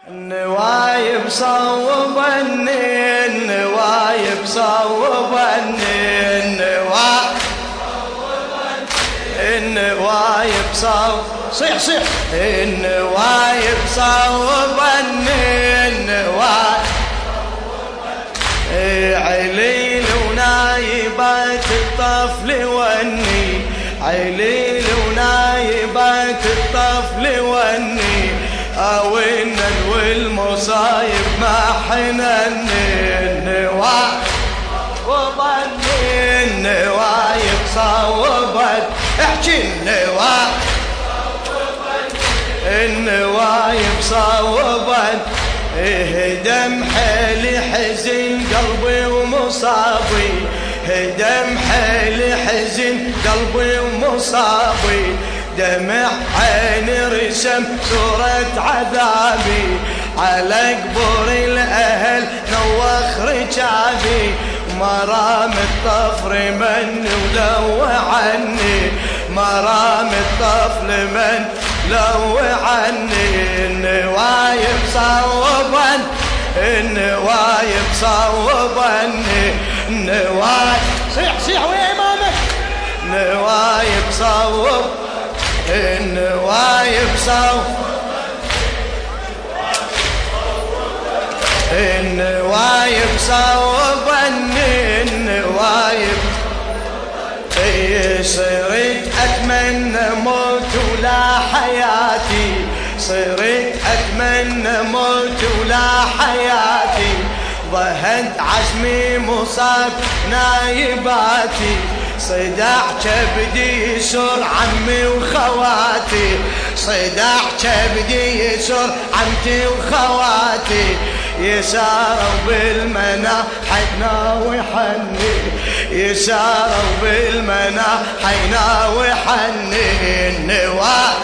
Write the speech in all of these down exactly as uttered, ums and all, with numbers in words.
النوايب صوبني النوايب صوبني النوايب النوايب صوب صيح صيح النوايب صوبني النوايب عليل ونايبات الطفل وني عليل ونايبات الطفل وني اوينا والمصايب ما حنني النوايب وظني النوايب صوبت احكي النوايب النوايب صوبت هدم حيلي حزن قلبي ومصابي هدم حيلي حزن قلبي ومصابي دمع عيني رسم صورة عذابي على قبور الأهل نوخ رجابي مرام الطفر من ولو عني مرام الطفل من لو عني النوايب صوبا النوايب صوبني النوايب صيح صيح ويا إمامك النوايب صوب النوايب صوب النوايب صوبني النوايب صرت أتمنى موت ولا حياتي صرت أتمنى موت ولا حياتي ضهد عزمي مصاب نايباتي صداع كبدي يسر عمي وخواتي صداع كبدي يسر عمتي وخواتي يساروا بالمنا حينا وحني يساروا بالمنا حينا وحني النوايب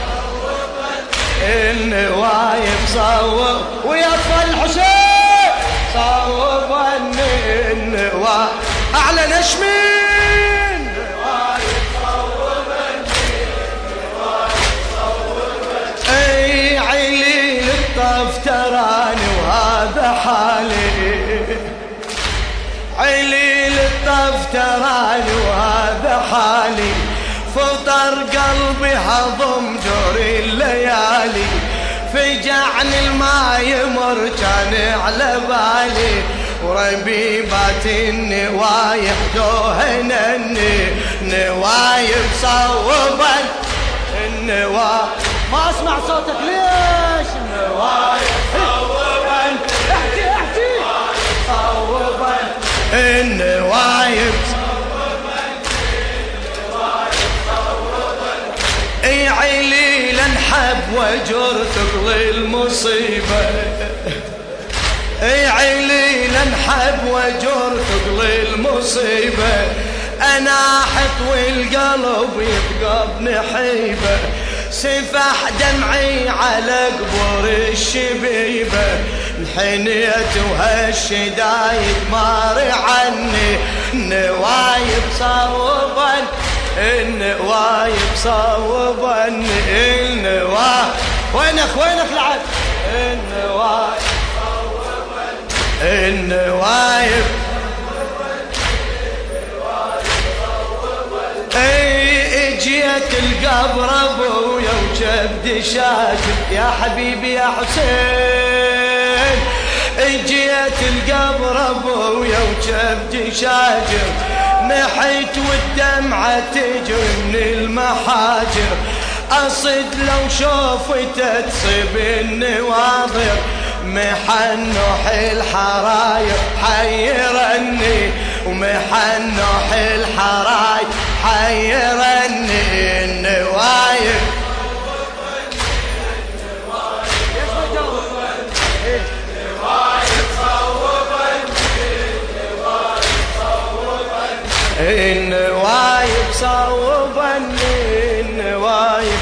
النوايب صوب ويا اطفال الحسين صوبني النوايب اعلى نشمي النوايب صوبني النوايب صوبني اي عليل الطف تراني وهذا حالي عليل الطف تراني وهذا حالي فطر قلبي هضم جوري الليالي فجعني الماء يمر كان على بالي وربيبات النوايب دوهنني نوايب صوبا النوايب ما اسمع صوتك ليش النوايب صوبا احكي احكي صوبا النوايب اي عيلي لنحب وجر تقضي المصيبة اي عيلي لنحب وجر تقضي المصيبة انا احط والقلب يبقى بنحيبة سفح دمعي على قبور الشبيبة انحنيت وهالشدايد مار عني نوايب صوبا النوايب صوبني النوايب وينك وينك لعب النوايب صوبني النوايب اي اجيت القبر ابويا وجبدي شاكر يا حبيبي يا حسين اجيت القبر ابويا وجبدي شاكر نحيت والدمعة تجري من المحاجر أصد لو شوفته تصيب النواظر محنوح الحراير حيرني ومحنوح الحراير حيرني النوايب النوايب صوبني النوايب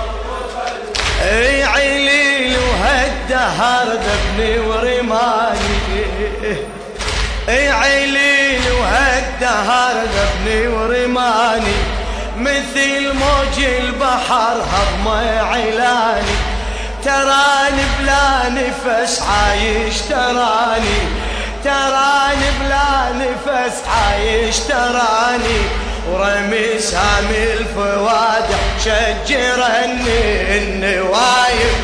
اي عليل وهالدهر ذبني ورماني اي عليل وهالدهر ذبني ورماني مثل موج البحر هضمه علاني تراني بلا نفس عايش تراني، تراني بلا نفس عايش تراني، ورمي سامي الفوادح شجرني النوايب.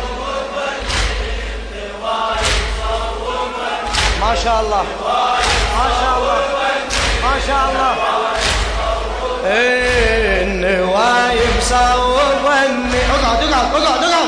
ما شاء الله ما شاء الله ما شاء الله. النوايب صوبني. اقعد اقعد اقعد اقعد.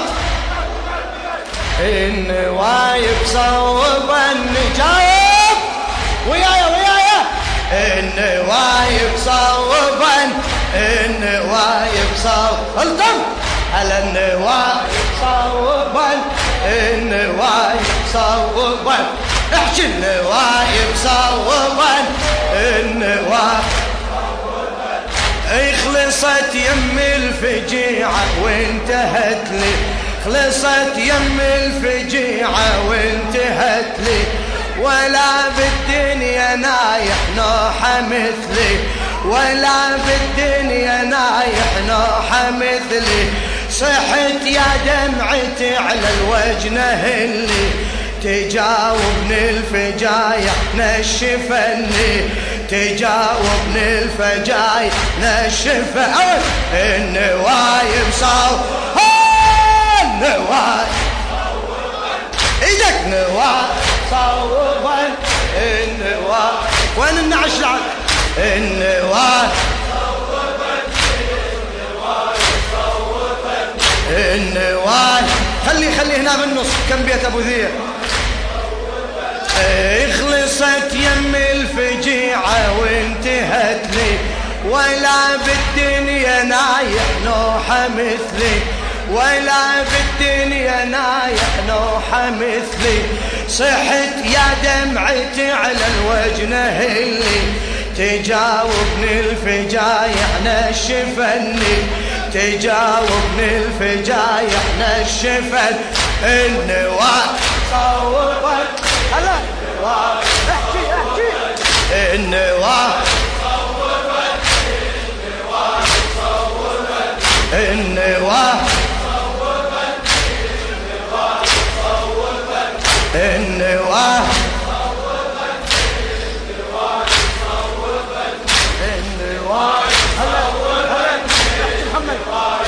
النوايب صوبني. جاوب ويايا ويايا. النوايب صوبن، النوايب صوب الطم على النوايب صوبن، النوايب صوبن. احكي النوايب صوبن، النوايب خلصت يم الفجيعة وانتهت لي، خلصت يم الفجيعة وانتهت لي، ولا بالدنيا نايح نوحة مثلي، ولا بالدنيا نايح نوحة مثلي. صحت يا دمعتي على الوجه نهلي، تجاوبني الفجايع نشفني، تجاوبني الفجايع نشفني. النوايب صوب، النوايب ايدك نوايب صوبا، النوايب. وين النعش لعك؟ النوايب النوايب. خلي خلي هنا بالنص. كم بيت ابو ذير؟ خلصت يم الفجيعة وانتهت لي، ولا بالدنيا نايح نوحة مثلي، ولا بالدنيا نايح نوحة مثلي. صحت يا دمعتي على الوجه نهلي، تجاوبني الفجايع نشفني، تجاوبني الفجايع نشفن. النوايب صوبت. هلا النوايب احكي احكي. النوايب صوبت، النوايب صوبت، النوايب صوبت، النوايب صوبت، النوايب صوبت، النوايب صوبت، النوايب. هلا هلا احكي محمد.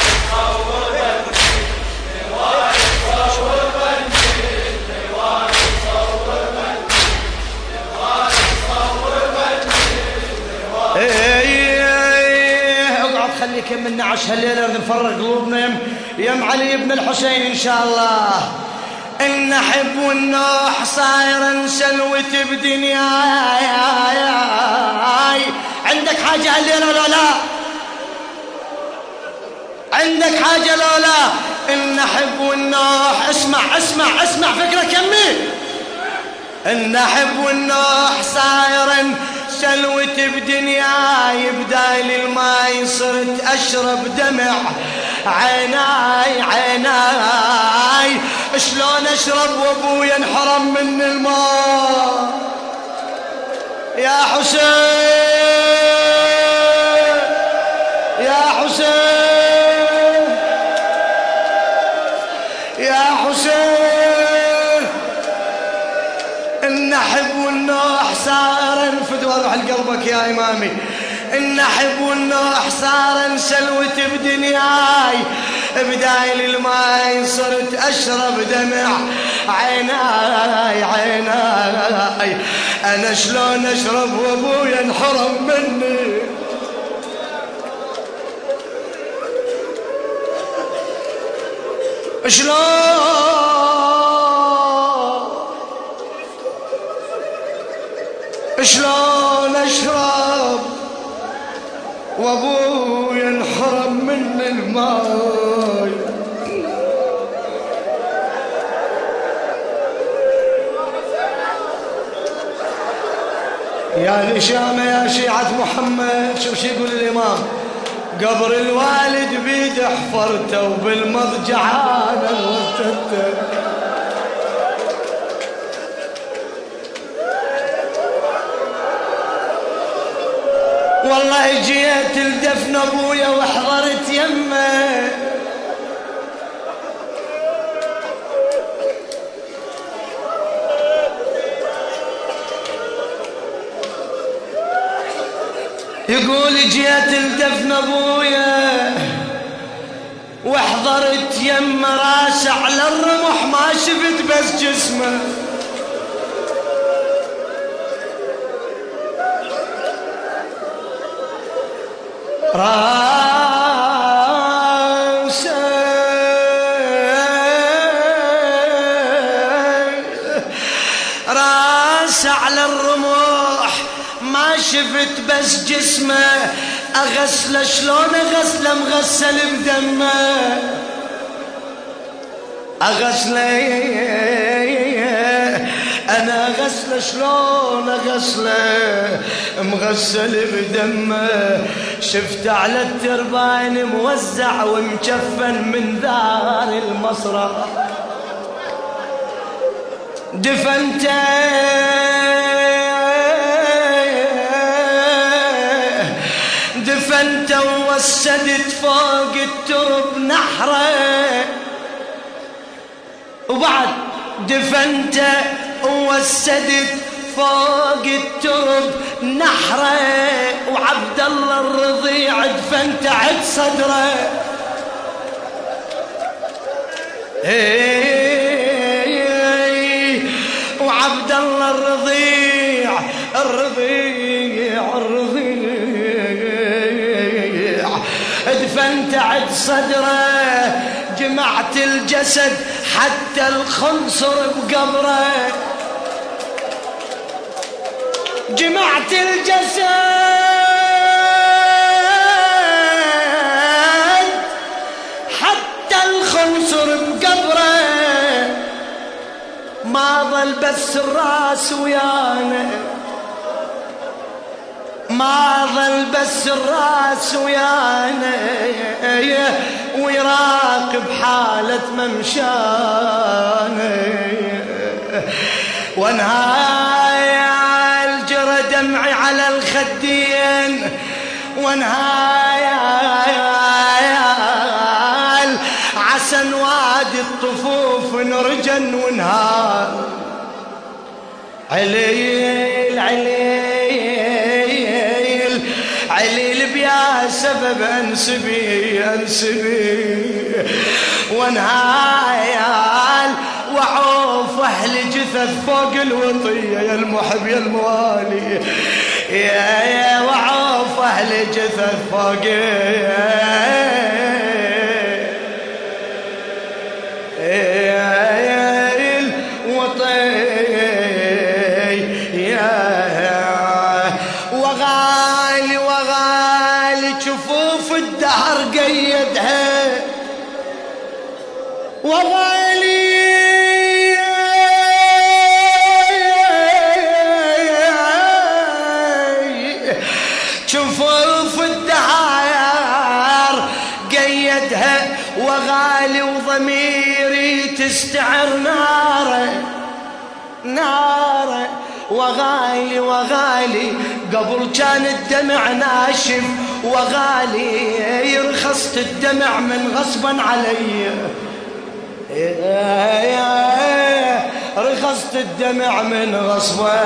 اقعد خليك يم النعش هالليله نفرغ قلوبنا يم يم علي بن الحسين ان شاء الله. النحب والنوح صاير انسلوت بدنياي. عندك حاجه هالليله ولا لا؟ عندك حاجه لو لا؟ النحب والنوح. اسمع اسمع اسمع فكرك يمي. النحب والنوح صاير سلوت بدنياي، بدايل الماي صرت اشرب دمع عيناي عيناي. شلون اشرب وابويا انحرم من الماء؟ يا حسين يا حسين يا حسين. النحب والنوح صار انفد واروح لقلبك يا امامي. النحب والنوح صار انسلوت بدنياي، بدايل الماي صرت اشرب دمع عيناي عيناي. انا شلون اشرب وابويا انحرم مني؟ شلون شلون اشرب وابويا انحرم من الماي؟ يا الإشامة يا شيعة محمد. شوف شي يقول الإمام. قبر الوالد بيد حفرته وبالمضجع انا وتته. والله جيت لدفن ابويا وحضرت يمه، يقول جيت لدفن ابويا وحضرت يم راسه على الرمح ما شفت بس جسمه. راسه راسه على الرمح ما شفت بس جسمه. اغسله شلون اغسله مغسل بدمه. اغسله انا اغسله شلون اغسله مغسل بدمه. شفت على الترباين موزع ومكفن من دار المصرع. دفنته دفنته ووسدت فوق الترب نحره. وبعد دفنته ووسدت فوق الترب نحره. وعبد الله الرضيع دفنته عد صدره. وعبد الله الرضيع الرضيع الرضيع دفنت عد صدره. جمعت الجسد حتى الخنصر بقبره. جمعت الجسد حتى الخنصر بقبره. ما ظل بس الراس ويانا. ما ظل بس الراس ويانا ويراقب حالة ممشانا. وانهايل جرى دمعي على الخدين. وانهايل عسى وادي الطفوف نرجن ونهار. عليل عليل عليل بيا سبب انسبي انسبي. وانهايل وعوف اهل جثث فوق الوطيه يا المحب يا الموالي. يا يا وعوف اهل جثث فوق وغالي وغالي جفوف الدهر قيدها. وغالي جفوف الدهر قيدها. وغالي وضميري تستعر ناره ناره. وغالي وغالي قبل كان الدمع ناشف. وغالي رخصت الدمع من غصبا علي. رخصت الدمع من غصبا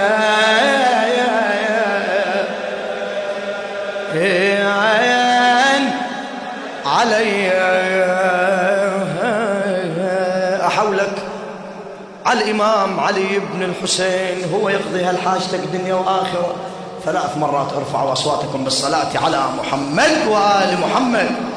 علي. أحولك على الإمام علي بن الحسين هو يقضي هالحاجتك دنيا وآخرة. ثلاث مرات ارفعوا أصواتكم بالصلاة على محمد وآل محمد.